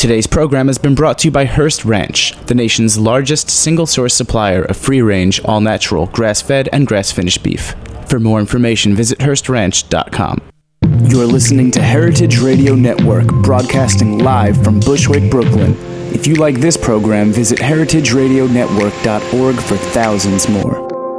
Today's program has been brought to you by Hearst Ranch, the nation's largest single-source supplier of free-range, all-natural, grass-fed, and grass-finished beef. For more information, visit HearstRanch.com. You're listening to Heritage Radio Network, broadcasting live from Bushwick, Brooklyn. If you like this program, visit heritageradionetwork.org for thousands more.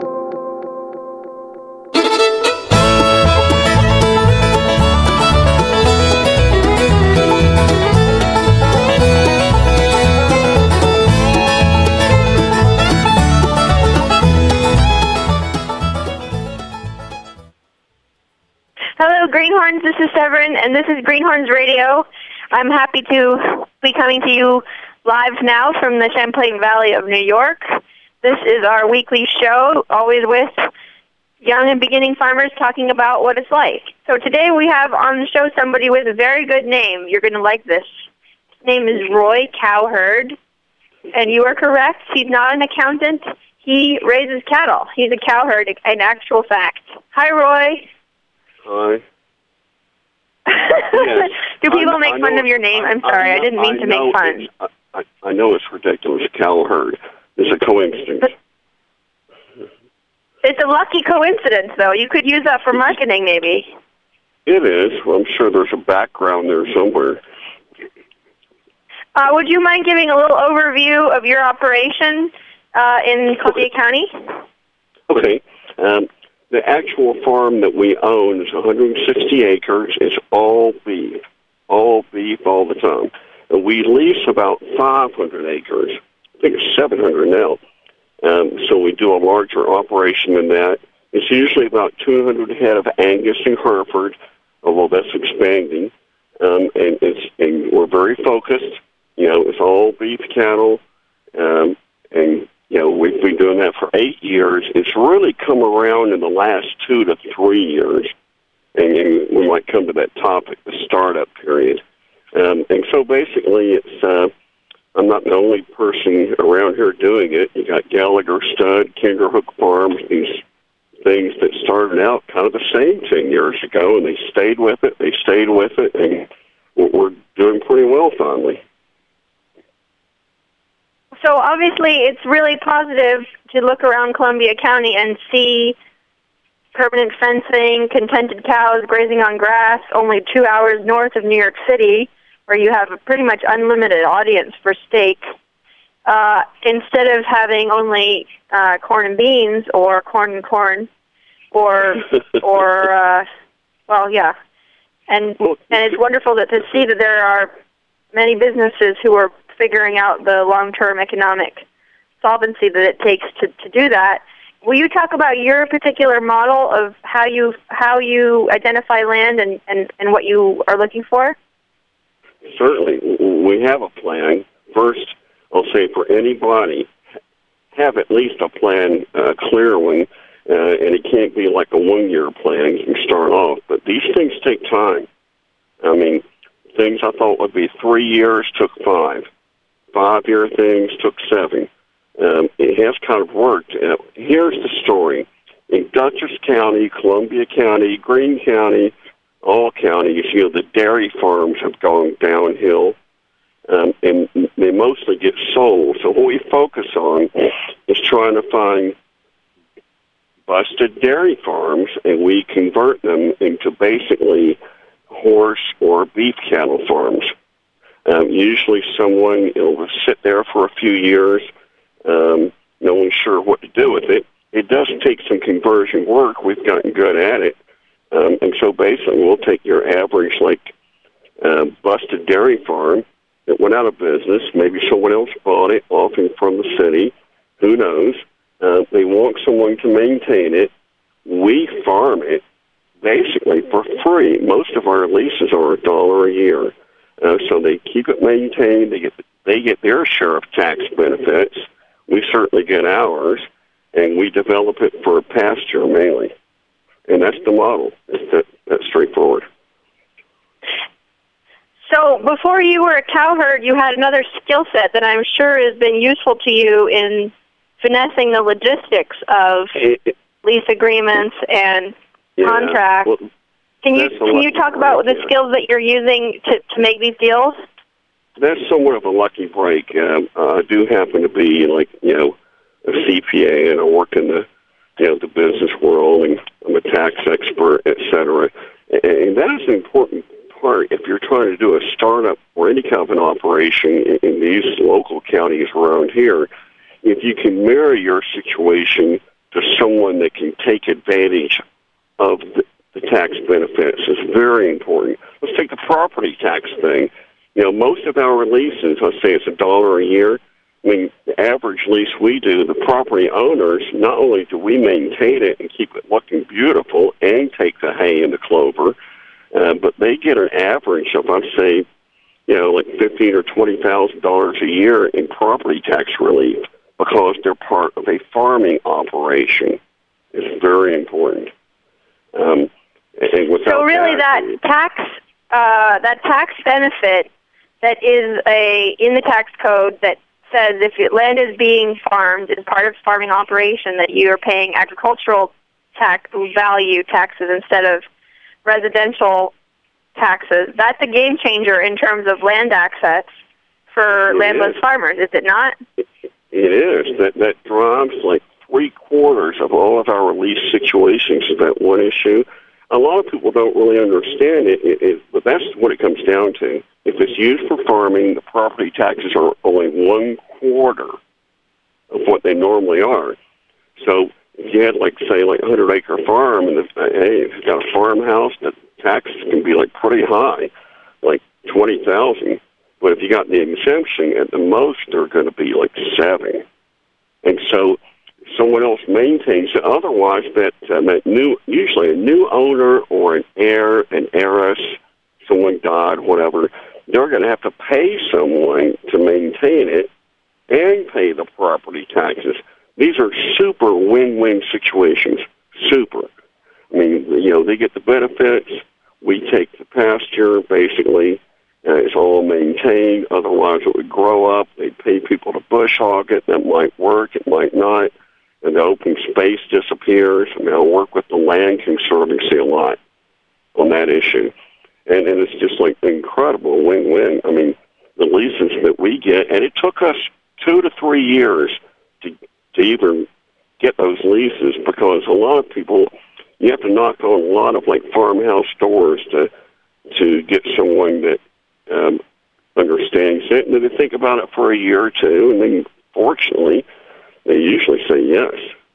Hello, Greenhorns. This is Severin, and this is Greenhorns Radio. I'm happy to be coming to you live now from the Champlain Valley of New York. This is our weekly show, always with young and beginning farmers talking about what it's like. So today we have on the show somebody with a very good name. You're going to like this. His name is Roy Cowherd, and you are correct. He's not an accountant. He raises cattle. He's a cowherd, in actual fact. Hi, Roy. Hi. Yes. Do people make fun of your name? I'm sorry, I didn't mean to make fun. I know it's ridiculous. Cowherd. It's a coincidence. It's a lucky coincidence, though. You could use that for marketing, maybe. It is. Well, I'm sure there's a background there somewhere. Would you mind giving a little overview of your operation in Columbia County? Okay. The actual farm that we own is 160 acres. It's all beef all the time. And we lease about 500 acres. I think it's 700 now. So we do a larger operation than that. It's usually about 200 head of Angus and Hereford, although that's expanding. And we're very focused. You know, it's all beef cattle. And you know, we've been doing that for 8 years. It's really come around in the last 2 to 3 years. And we might come to that topic, the startup period. And so basically, it's I'm not the only person around here doing it. You got Gallagher Stud, Kinderhook Farms, these things that started out kind of the same 10 years ago, and they stayed with it, and we're doing pretty well finally. So obviously it's really positive to look around Columbia County and see permanent fencing, contented cows grazing on grass only 2 hours north of New York City, where you have a pretty much unlimited audience for steak, instead of having only corn and beans or corn and corn, or well, yeah. And it's wonderful to see that there are many businesses who are figuring out the long-term economic solvency that it takes to do that. Will you talk about your particular model of how you identify land and what you are looking for? Certainly. We have a plan. First, I'll say for anybody, have at least a plan, a clear one, and it can't be like a one-year plan. You can start off, but these things take time. I mean, things I thought would be 3 years took 5. 5-year things took 7. It has kind of worked. Here's the story. In Dutchess County, Columbia County, Greene County, all counties, you know, the dairy farms have gone downhill, and they mostly get sold. So what we focus on is trying to find busted dairy farms, and we convert them into basically horse or beef cattle farms. Usually someone will sit there for a few years, no one's sure what to do with it. It does take some conversion work. We've gotten good at it. And so basically we'll take your average, busted dairy farm that went out of business. Maybe someone else bought it, often from the city. Who knows? They want someone to maintain it. We farm it basically for free. Most of our leases are $1 a year. So they keep it maintained. They get their share of tax benefits. We certainly get ours, and we develop it for pasture mainly. And that's the model. That's straightforward. So before you were a cowherd, you had another skill set that I'm sure has been useful to you in finessing the logistics of lease agreements and contracts. Well, Can you talk about the skills that you're using to make these deals? that's somewhat of a lucky break. I do happen to be like, a CPA, and I work in the business world, and I'm a tax expert, et cetera. And that is an important part if you're trying to do a startup or any kind of an operation in these local counties around here. If you can marry your situation to someone that can take advantage of the tax benefits is very important. Let's take the property tax thing. Most of our leases, let's say it's $1 a year. I mean, the average lease we do, the property owners, not only do we maintain it and keep it looking beautiful and take the hay and the clover, but they get an average of, I'd say, like $15,000 or $20,000 a year in property tax relief because they're part of a farming operation. It's very important. And so really, that tax benefit that is in the tax code that says if your land is being farmed as part of farming operation, that you are paying agricultural value taxes instead of residential taxes. That's a game changer in terms of land access for landless farmers, is it not? It is. That drives like 3/4 of all of our lease situations is that one issue. A lot of people don't really understand it, but that's what it comes down to. If it's used for farming, the property taxes are only 1/4 of what they normally are. So if you had, like, say, like a 100-acre farm, and if you've got a farmhouse, the taxes can be, like, pretty high, like $20,000. But if you got the exemption, at the most, they're going to be, like, $7,000. And so someone else maintains it. Otherwise, usually a new owner or an heir, an heiress, someone died, whatever, they're going to have to pay someone to maintain it and pay the property taxes. These are super win-win situations. Super. I mean, they get the benefits. We take the pasture, basically. It's all maintained. Otherwise, it would grow up. They'd pay people to bush hog it. That might work. It might not. And the open space disappears. I mean, I work with the Land Conservancy a lot on that issue. And it's just like incredible win-win. I mean, the leases that we get, and it took us 2 to 3 years to even get those leases because a lot of people, you have to knock on a lot of like farmhouse doors to get someone that understands it, and then they think about it for a year or two, and then fortunately, they usually say yes.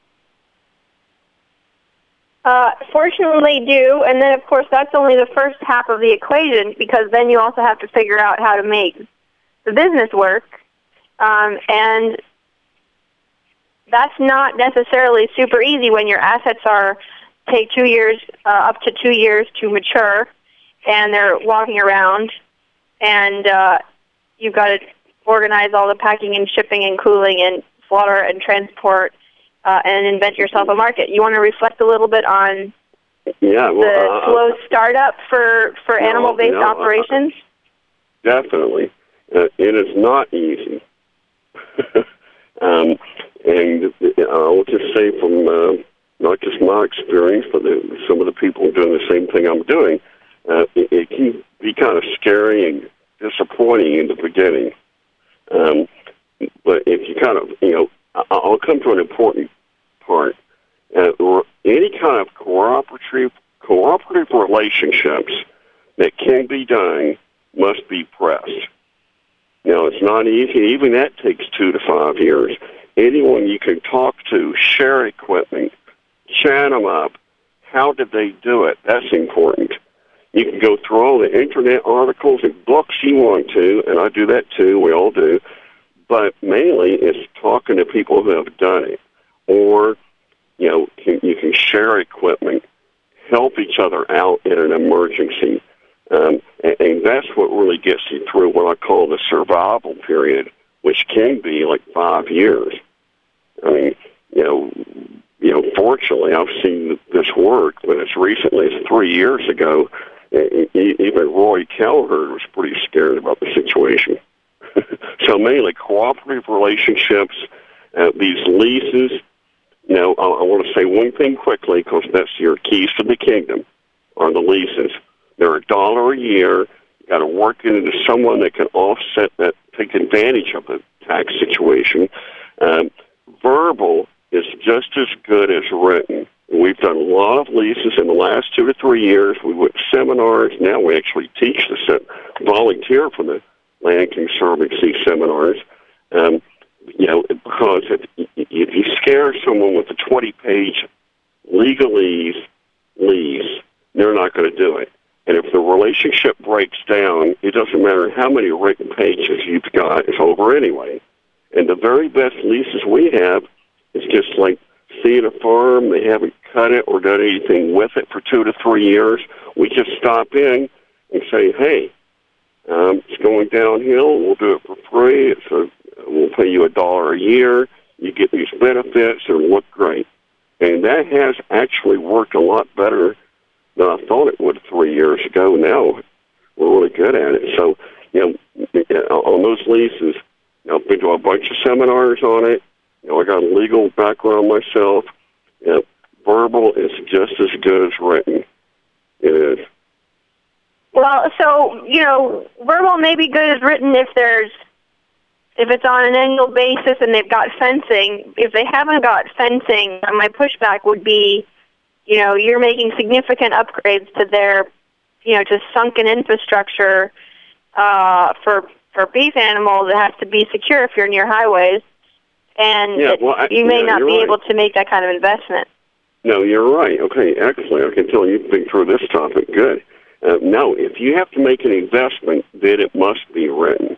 Fortunately, do, and then, of course, that's only the first half of the equation, because then you also have to figure out how to make the business work, and that's not necessarily super easy when your assets take 2 years, up to 2 years to mature, and they're walking around, and you've got to organize all the packing and shipping and cooling and slaughter and transport, and invent yourself a market. You want to reflect a little bit on the slow startup for animal-based operations? Definitely. It is not easy. And I'll just say from not just my experience, but some of the people doing the same thing I'm doing, it can be kind of scary and disappointing in the beginning. But if you kind of, I'll come to an important part. Any kind of cooperative relationships that can be done must be pressed. It's not easy. Even that takes 2 to 5 years. Anyone you can talk to, share equipment, chat them up. How did they do it? That's important. You can go through all the internet articles and books you want to, and I do that too. We all do. But mainly it's talking to people who have done it. Or, you can share equipment, help each other out in an emergency. And that's what really gets you through what I call the survival period, which can be like 5 years. I mean, fortunately, I've seen this work, but as recently as 3 years ago, even Roy Kelleher was pretty scared about the situation. So mainly cooperative relationships, these leases. I want to say one thing quickly, because that's your keys to the kingdom, are the leases. They're $1 a year. got to work it into someone that can offset that, take advantage of the tax situation. Verbal is just as good as written. We've done a lot of leases in the last 2 to 3 years. We went to seminars. Now we actually teach volunteer for the Land Conservancy seminars. Because if you scare someone with a 20-page legalese lease, they're not going to do it. And if the relationship breaks down, it doesn't matter how many written pages you've got, it's over anyway. And the very best leases we have is just like seeing a farm, they haven't cut it or done anything with it for 2 to 3 years. We just stop in and say, hey, it's going downhill, we'll do it for free, we'll pay you $1 a year, you get these benefits, it'll look great. And that has actually worked a lot better than I thought it would 3 years ago. Now we're really good at it. So, on those leases, I've been to a bunch of seminars on it. I got a legal background myself. Verbal is just as good as written. It is. Well, so, verbal may be good as written if it's on an annual basis and they've got fencing. If they haven't got fencing, my pushback would be, you're making significant upgrades to their, just sunken infrastructure for beef animals that has to be secure if you're near highways. And you may not be able to make that kind of investment. No, you're right. Okay, excellent. I can tell you've been through this topic. Good. No, if you have to make an investment, then it must be written.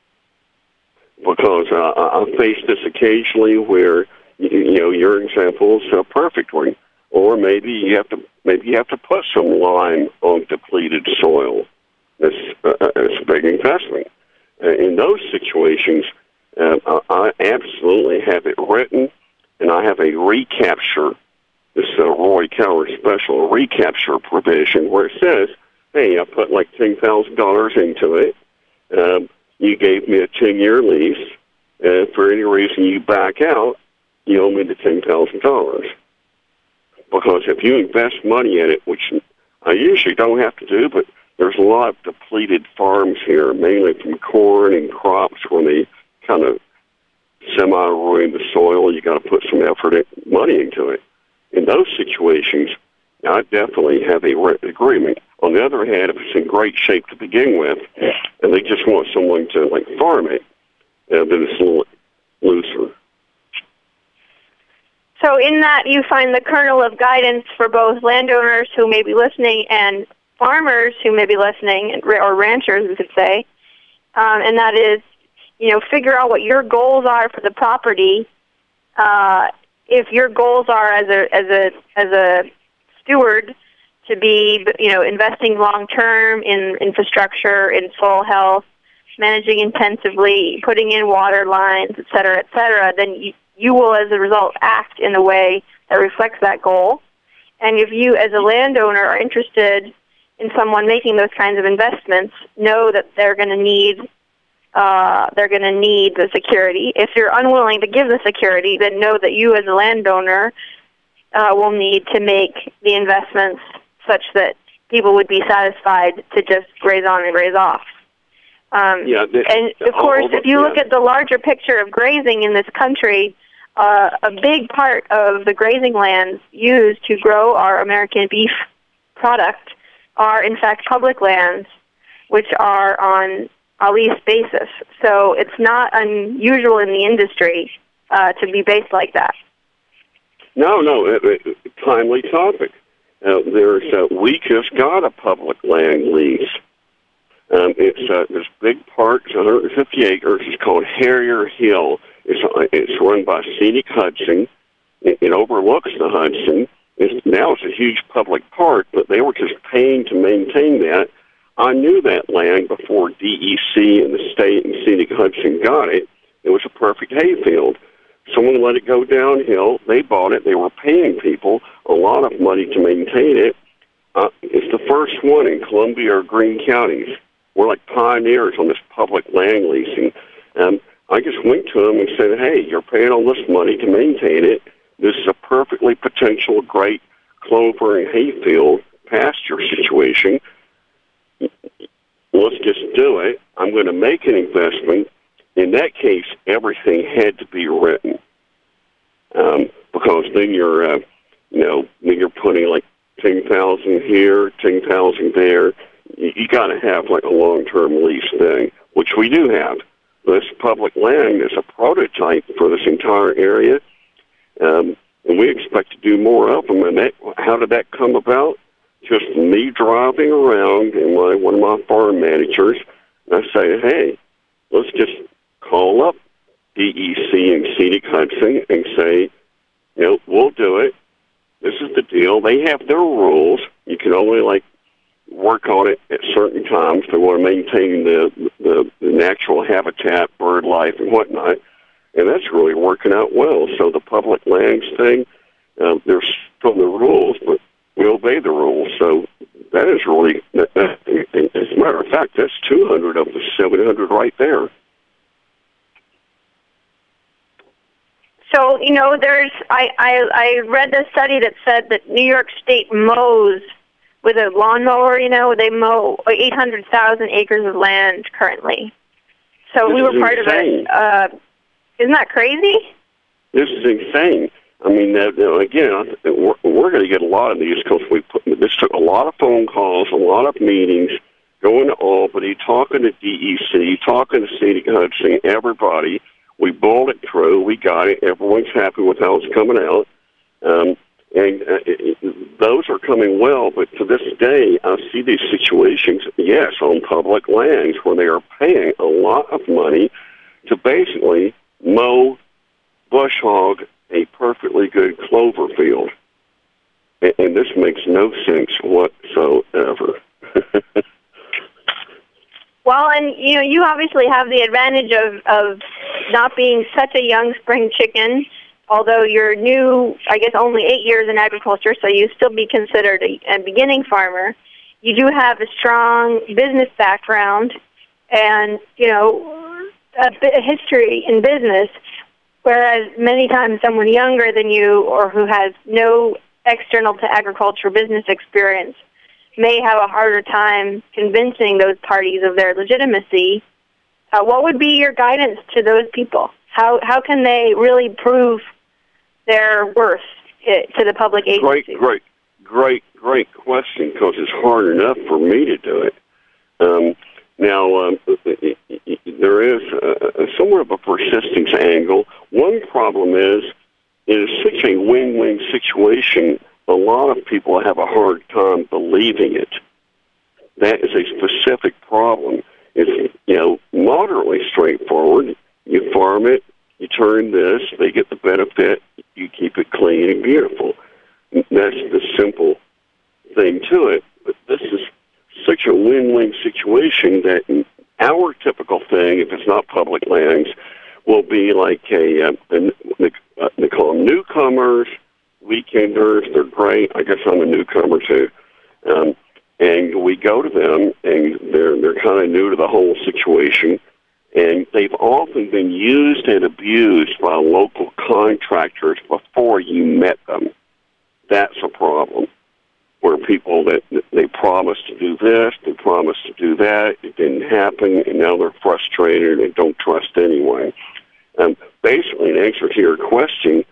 Because I face this occasionally where, your example is a perfect one. Or maybe you have to put some lime on depleted soil. That's a big investment. In those situations, I absolutely have it written, and I have a recapture. This is a Roy Coward special recapture provision where it says, hey, I put like $10,000 into it. You gave me a 10-year lease. And for any reason you back out, you owe me the $10,000. Because if you invest money in it, which I usually don't have to do, but there's a lot of depleted farms here, mainly from corn and crops when they kind of semi-ruin the soil. You got to put some money into it. In those situations, I definitely have a written agreement. On the other hand, if it's in great shape to begin with, and they just want someone to farm it, then it's a little looser. So in that, you find the kernel of guidance for both landowners who may be listening and farmers who may be listening, or ranchers, we could say, and that is, figure out what your goals are for the property. If your goals are as a steward to be, investing long term in infrastructure, in soil health, managing intensively, putting in water lines, et cetera, then you will, as a result, act in a way that reflects that goal. And if you, as a landowner, are interested in someone making those kinds of investments, know that they're going to need the security. If you're unwilling to give the security, then know that you, as a landowner, will need to make the investments such that people would be satisfied to just graze on and graze off. And of course, if you look at the larger picture of grazing in this country, a big part of the grazing lands used to grow our American beef product are, in fact, public lands, which are on a lease basis. So it's not unusual in the industry to be based like that. No, timely topic. We just got a public land lease. It's this big park, it's 150 acres. It's called Harrier Hill. It's run by Scenic Hudson. It overlooks the Hudson. Now it's a huge public park, but they were just paying to maintain that. I knew that land before DEC and the state and Scenic Hudson got it. It was a perfect hayfield. Someone let it go downhill. They bought it. They were paying people a lot of money to maintain it. It's the first one in Columbia or Greene counties. We're like pioneers on this public land leasing. I just went to them and said, hey, you're paying all this money to maintain it. This is a perfectly potential great clover and hayfield pasture situation. let's just do it. I'm going to make an investment. In that case, everything had to be written, because then you're, then you're putting like 10,000 here, 10,000 there. You got to have like a long-term lease thing, which we do have. This public land is a prototype for this entire area, and we expect to do more of them. And how did that come about? Just me driving around and one of my farm managers, and I say, hey, let's just call up DEC and Scenic Hudson and say, we'll do it. This is the deal. They have their rules. You can only work on it at certain times. They want to maintain the natural habitat, bird life, and whatnot. And that's really working out well. So the public lands thing, there's still the rules, but we obey the rules. So that is really, as a matter of fact, that's 200 of the 700 right there. So, I read the study that said that New York State mows with a lawnmower, they mow 800,000 acres of land currently. So we were part of it. Isn't that crazy? This is insane. I mean, again, we're going to get a lot of these because this took a lot of phone calls, a lot of meetings, going to Albany, talking to DEC, talking to Scenic Hudson, everybody. We bowled it through. We got it. Everyone's happy with how it's coming out. Those are coming well, but to this day, I see these situations, yes, on public lands where they are paying a lot of money to basically mow, bush hog a perfectly good clover field. And this makes no sense whatsoever. Well, and you obviously have the advantage of not being such a young spring chicken, although you're new, I guess only 8 years in agriculture, so you still be considered a beginning farmer. You do have a strong business background and, a history in business, whereas many times someone younger than you or who has no external to agriculture business experience may have a harder time convincing those parties of their legitimacy. What would be your guidance to those people? How can they really prove their worth to the public agency? Great question, because it's hard enough for me to do it. Now, there is somewhat of a persistence angle. One problem is it is such a win-win situation. A lot of people have a hard time believing it. That is a specific problem. It's, moderately straightforward. You farm it, you turn this, they get the benefit, you keep it clean and beautiful. That's the simple thing to it. But this is such a win-win situation that our typical thing, if it's not public lands, will be like they call them newcomers, weekenders. They're great. I guess I'm a newcomer too. And we go to them, and they're kind of new to the whole situation, and they've often been used and abused by local contractors before you met them. That's a problem, where people that they promised to do this, they promised to do that, it didn't happen, and now they're frustrated and don't trust anyone. Basically, in answer to your question,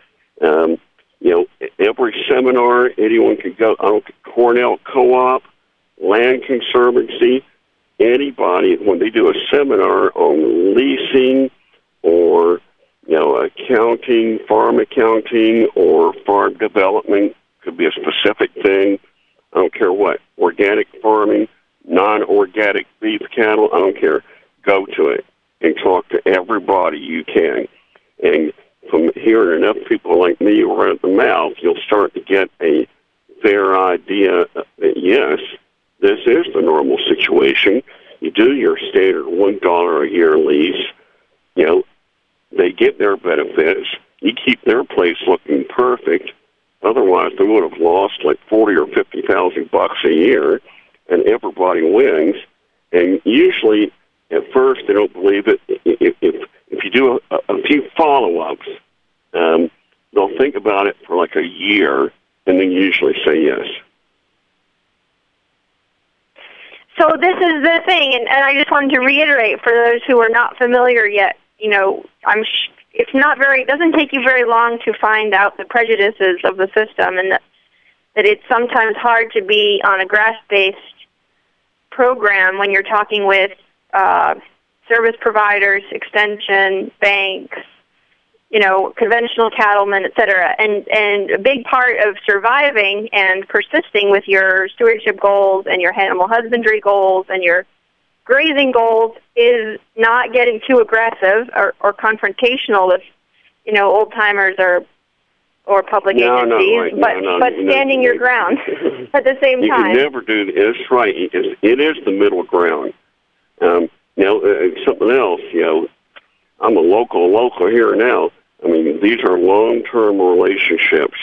every seminar anyone can go, Cornell Co-op, Land Conservancy, anybody, when they do a seminar on leasing or, accounting, farm accounting or farm development, could be a specific thing. I don't care what. Organic farming, non-organic beef cattle, I don't care. Go to it and talk to everybody you can. And from hearing enough people like me run at the mouth, you'll start to get a fair idea that, yes, this is the normal situation. You do your standard $1 a year lease. They get their benefits. You keep their place looking perfect. Otherwise, they would have lost like $40,000 or $50,000 a year, and everybody wins. And usually, at first, they don't believe it. If you do a few follow-ups, they'll think about it for like a year, and then usually say yes. So this is the thing, and I just wanted to reiterate for those who are not familiar yet. It doesn't take you very long to find out the prejudices of the system, and that it's sometimes hard to be on a grass-based program when you're talking with service providers, extension, banks, conventional cattlemen, et cetera. And a big part of surviving and persisting with your stewardship goals and your animal husbandry goals and your grazing goals is not getting too aggressive or confrontational with, old-timers or public agencies, but standing your ground at the same time. You can never do that. It's right. It is the middle ground. Something else, I'm a local here now. I mean, these are long-term relationships.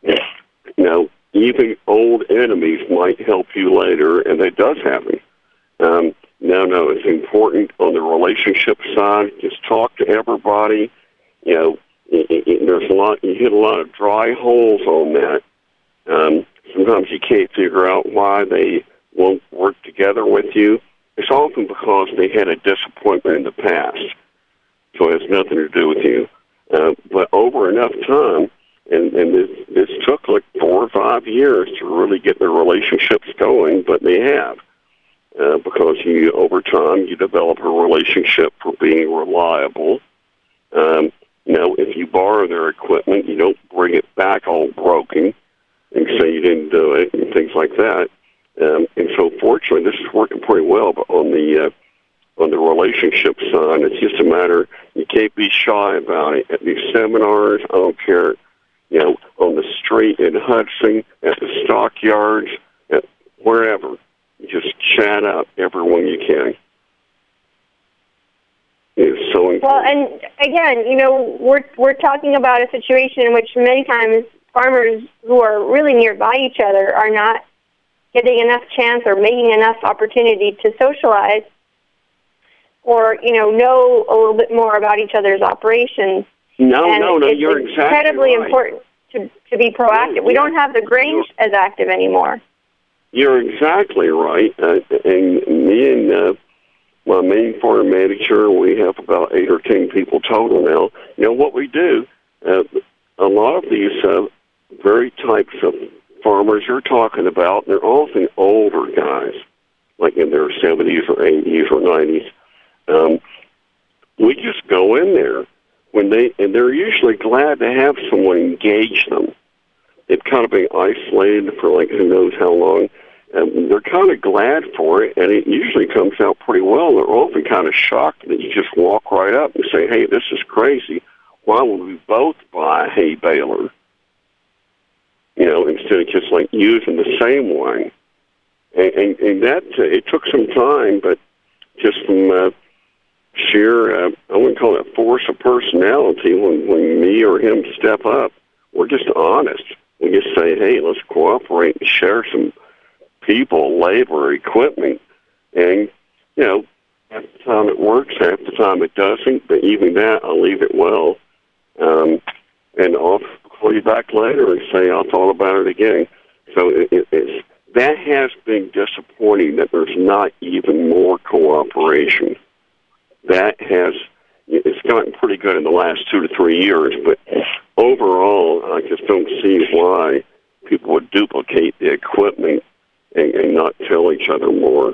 Even old enemies might help you later, and that does happen. No, it's important on the relationship side. Just talk to everybody. There's a lot. You hit a lot of dry holes on that. Sometimes you can't figure out why they won't work together with you. It's often because they had a disappointment in the past, so it has nothing to do with you. But over enough time, and this took like 4 or 5 years to really get their relationships going, but they have. Because over time, you develop a relationship for being reliable. If you borrow their equipment, you don't bring it back all broken and say you didn't do it and things like that. And so, fortunately, this is working pretty well. But on the relationship side, it's just a matter. You can't be shy about it. At these seminars, I don't care. On the street in Hudson, at the stockyards, wherever. Just chat out everyone you can. It's so important. Well, and again, we're talking about a situation in which many times farmers who are really nearby each other are not getting enough chance or making enough opportunity to socialize or, know a little bit more about each other's operations. No, you're exactly right. It's incredibly important to be proactive. We don't have the Grange as active anymore. You're exactly right. And me and my main farm manager, we have about 8 or 10 people total now. What we do, a lot of these very types of farmers you're talking about, they're often older guys, like in their 70s or 80s or 90s. We just go in there and they're usually glad to have someone engage them. They've kind of been isolated for who knows how long. They're kind of glad for it, and it usually comes out pretty well. They're often kind of shocked that you just walk right up and say, hey, this is crazy. Why would we both buy a hay baler? Instead of just using the same one. And that, it took some time, but just from sheer, I wouldn't call it force of personality, when me or him step up, we're just honest. We just say, hey, let's cooperate and share some people, labor, equipment, and, half the time it works, half the time it doesn't, but even that, I'll leave it well, and I'll call you back later and say, I'll talk about it again. So that has been disappointing that there's not even more cooperation. It's gotten pretty good in the last 2 to 3 years, but overall, I just don't see why people would duplicate the equipment and not tell each other more.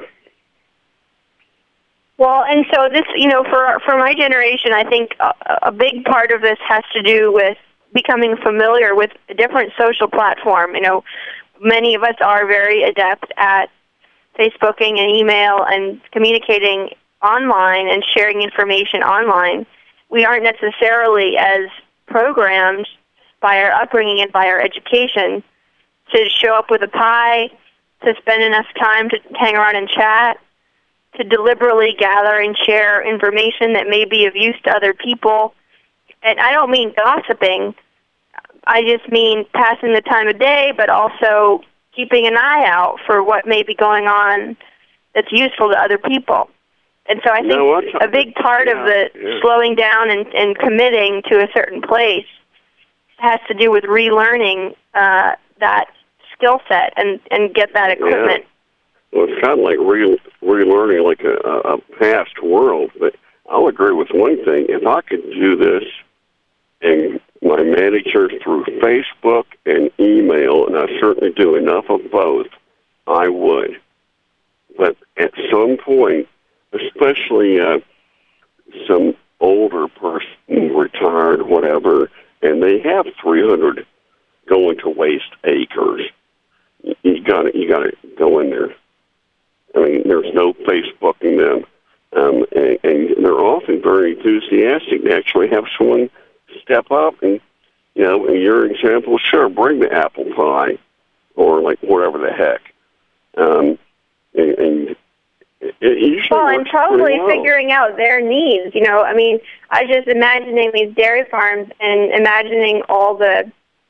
Well, and so this, for my generation, I think a big part of this has to do with becoming familiar with a different social platform. Many of us are very adept at Facebooking and email and communicating online and sharing information online. We aren't necessarily as programmed by our upbringing and by our education to show up with a pie, to spend enough time to hang around and chat, to deliberately gather and share information that may be of use to other people. And I don't mean gossiping. I just mean passing the time of day, but also keeping an eye out for what may be going on that's useful to other people. And so I think a big part of the slowing down and committing to a certain place has to do with relearning that skill set and get that equipment Well, it's kind of like relearning like a past world. But I'll agree with one thing. If I could do this and my manager through Facebook and email, and I certainly do enough of both, I would. But at some point, especially some older person, retired, whatever, and they have 300 going to waste acres, you got to go in there. I mean, there's no Facebooking them, and they're often very enthusiastic to actually have someone step up and, you know, in your example, sure, bring the apple pie or like whatever the heck. And it usually well, and works probably pretty well. figuring out their needs. You know, I mean, I just imagining these dairy farms and imagining all the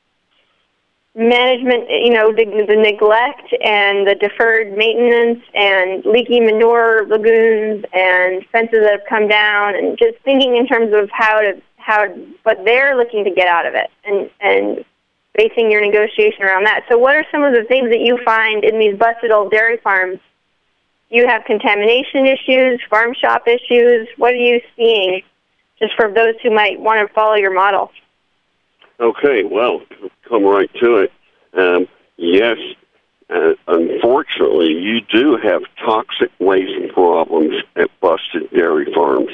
management, you know, the neglect and the deferred maintenance and leaky manure lagoons and fences that have come down, and just thinking in terms of how what they're looking to get out of it, and basing your negotiation around that. So what are some of the things that you find in these busted old dairy farms? You have contamination issues, farm shop issues. What are you seeing, just for those who might want to follow your model? Okay, well, come right to it. Yes, unfortunately, you do have toxic waste problems at busted dairy farms.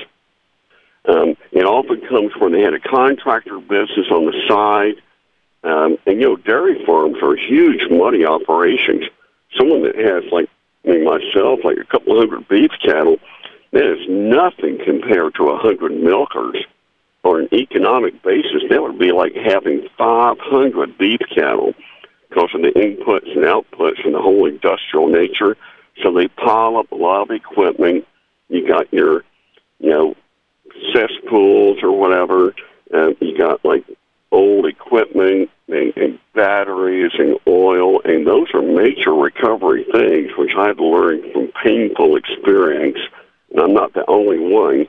It often comes when they had a contractor business on the side. And, you know, dairy farms are huge money operations. Someone that has, like me, myself, like a couple hundred beef cattle, that is nothing compared to 100 milkers. On an economic basis, that would be like having 500 beef cattle because of the inputs and outputs and the whole industrial nature. So they pile up a lot of equipment. You got your, you know, cesspools or whatever. You got like old equipment and batteries and oil, and those are major recovery things, which I had to learn from painful experience. And I'm not the only one,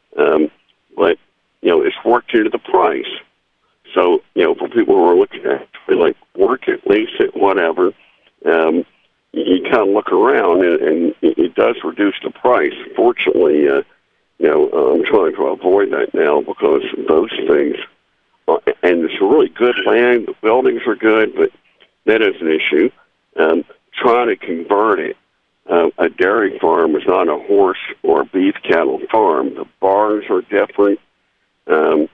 but you know, it's worked into the price. So, you know, for people who are looking at it, like work it, lease it, whatever, you kind of look around, and it does reduce the price. Fortunately, you know, I'm trying to avoid that now because those things, and it's a really good land, the buildings are good, but that is an issue. Trying to convert it. A dairy farm is not a horse or a beef cattle farm. The barns are different. And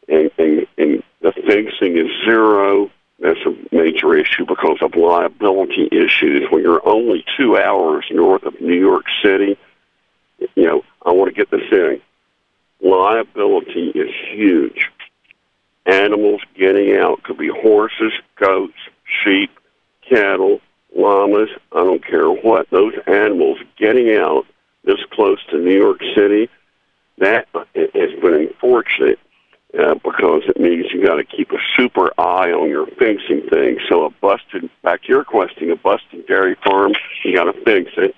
the fencing is zero. That's a major issue because of liability issues. When you're only 2 hours north of New York City, you know, I want to get this in. Liability is huge. Animals getting out could be horses, goats, sheep, cattle, llamas, I don't care what. Those animals getting out this close to New York City, that has been unfortunate because it means you got to keep a super eye on your fencing thing. So back to your question, a busted dairy farm, you got to fence it.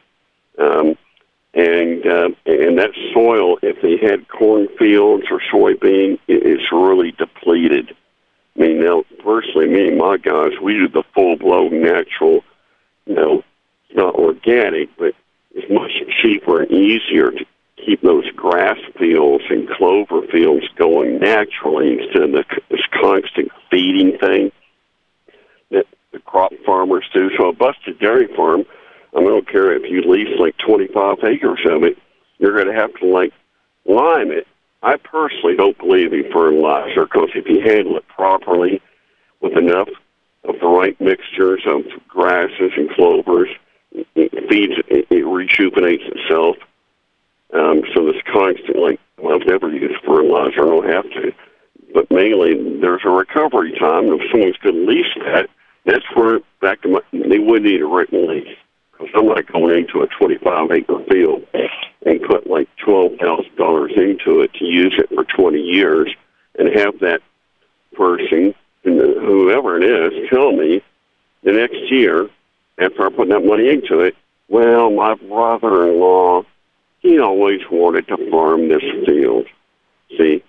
And that soil, if they had cornfields or soybean, it's really depleted. I mean, now, personally, me and my guys, we do the full-blown natural, you know, not organic, but it's much cheaper and easier to keep those grass fields and clover fields going naturally instead of this constant feeding thing that the crop farmers do. So a busted dairy farm, I don't care if you lease like 25 acres of it, you're going to have to like lime it. I personally don't believe in fertilizer because if you handle it properly with enough of the right mixtures of grasses and clovers, it rejuvenates itself. So this constant, like, well, I've never used fertilizer, I don't have to. But mainly, there's a recovery time. If someone's going to lease that, that's where, they would need a written lease. Because I'm not going into a 25-acre field and put like $12,000 into it to use it for 20 years and have that person, whoever it is, tell me the next year, after I put that money into it, well, my brother-in-law, he always wanted to farm this field. See?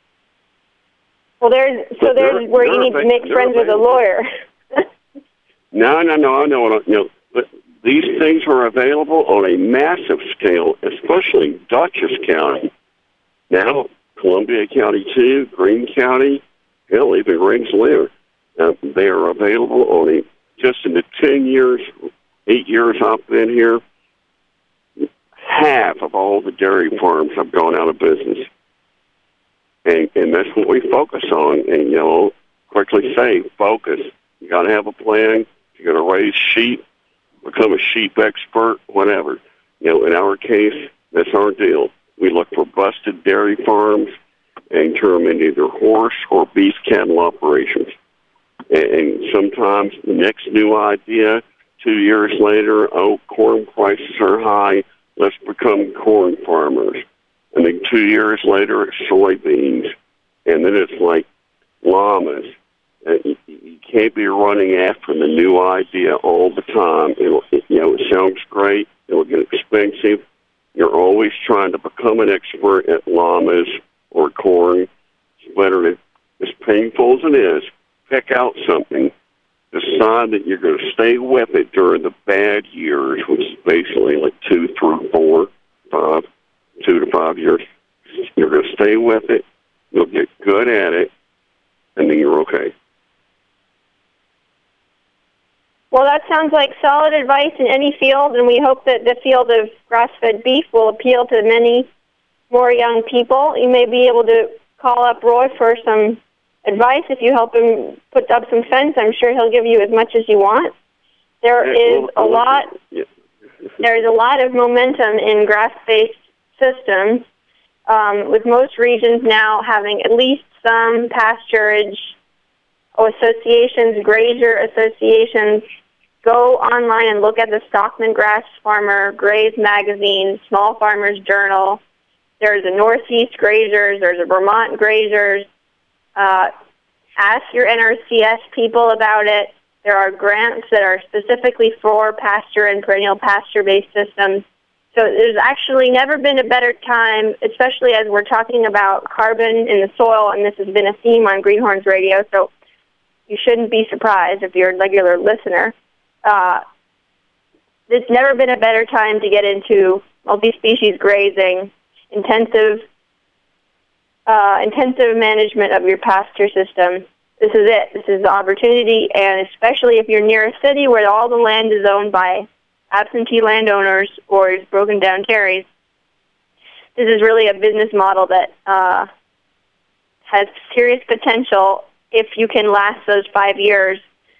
Well, there's where you need to make friends with a lawyer. No. But these things are available on a massive scale, especially Dutchess County. Now, Columbia County too, Greene County, hell, even Rensselaer. They are available on just in the 8 years I've been here, half of all the dairy farms have gone out of business. And that's what we focus on. And, quickly say, focus. You got to have a plan. You're going to raise sheep, become a sheep expert, whatever. In our case, that's our deal. We look for busted dairy farms and turn them into either horse or beef cattle operations. And sometimes the next new idea, 2 years later, corn prices are high, let's become corn farmers. And then 2 years later, it's soybeans. And then it's like llamas. You can't be running after the new idea all the time. It sounds great. It'll get expensive. You're always trying to become an expert at llamas or corn. It's better to, as painful as it is, pick out something, decide that you're going to stay with it during the bad years, which is basically like 2 to 5 years. You're going to stay with it. You'll get good at it, and then you're okay. Well, that sounds like solid advice in any field, and we hope that the field of grass-fed beef will appeal to many more young people. You may be able to call up Roy for some advice. If you help him put up some fence, I'm sure he'll give you as much as you want. There's a lot of momentum in grass-based systems, with most regions now having at least some pasturage associations, grazier associations. Go online and look at the Stockman Grass Farmer, Graze Magazine, Small Farmers Journal. There's a Northeast Grazers. There's a Vermont Grazers. Ask your NRCS people about it. There are grants that are specifically for pasture and perennial pasture-based systems. So there's actually never been a better time, especially as we're talking about carbon in the soil, and this has been a theme on Greenhorns Radio, so you shouldn't be surprised if you're a regular listener. There's never been a better time to get into multi-species grazing, intensive management of your pasture system. This is it. This is the opportunity, and especially if you're near a city where all the land is owned by absentee landowners or is broken down dairies, this is really a business model that has serious potential if you can last those 5 years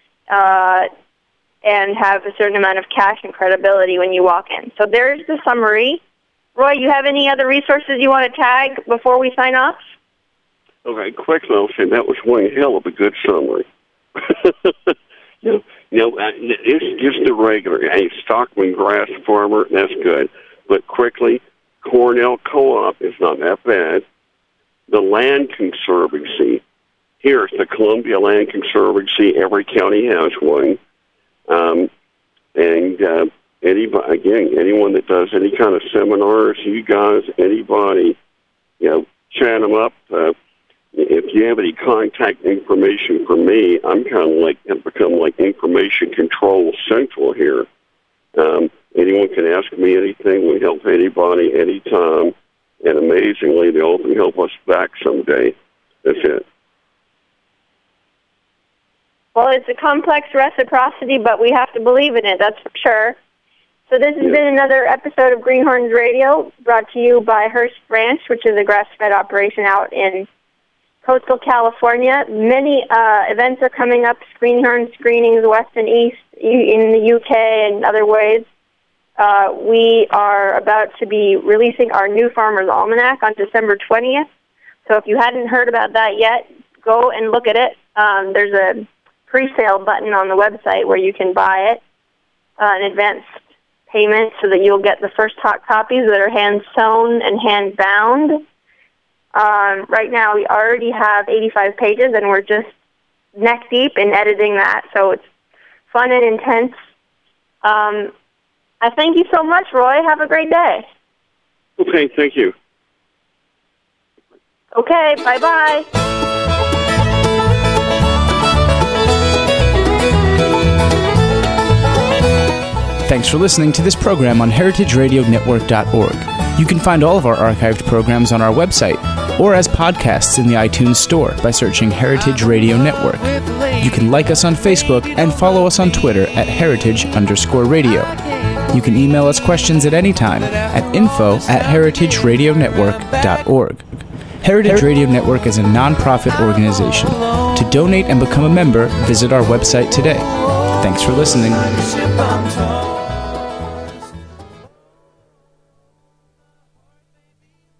and have a certain amount of cash and credibility when you walk in. So there's the summary. Roy, you have any other resources you want to tag before we sign off? Okay, quickly, I'll say that was one hell of a good summary. It's just a regular, Stockman Grass Farmer, that's good. But quickly, Cornell Co-op is not that bad. The Land Conservancy, here's the Columbia Land Conservancy. Every county has one. Anyone that does any kind of seminars, you guys, anybody, chat them up. If you have any contact information for me, I'm kind of like, have become like information control central here. Anyone can ask me anything. We help anybody, anytime. And amazingly, they all can help us back someday. That's it. Well, it's a complex reciprocity, but we have to believe in it, that's for sure. So this has been another episode of Greenhorns Radio, brought to you by Hearst Ranch, which is a grass-fed operation out in coastal California. Many events are coming up, Greenhorn screenings west and east in the UK and other ways. We are about to be releasing our new Farmer's Almanac on December 20th. So if you hadn't heard about that yet, go and look at it. There's a pre-sale button on the website where you can buy it in advance payment so that you'll get the first hot copies that are hand-sewn and hand-bound. Right now, we already have 85 pages, and we're just neck-deep in editing that, so it's fun and intense. I thank you so much, Roy. Have a great day. Okay, thank you. Okay, bye-bye. Thanks for listening to this program on heritageradionetwork.org. You can find all of our archived programs on our website or as podcasts in the iTunes Store by searching Heritage Radio Network. You can like us on Facebook and follow us on Twitter at @heritage_radio. You can email us questions at any time at info@heritageradionetwork.org. Heritage Radio Network is a non-profit organization. To donate and become a member, visit our website today. Thanks for listening.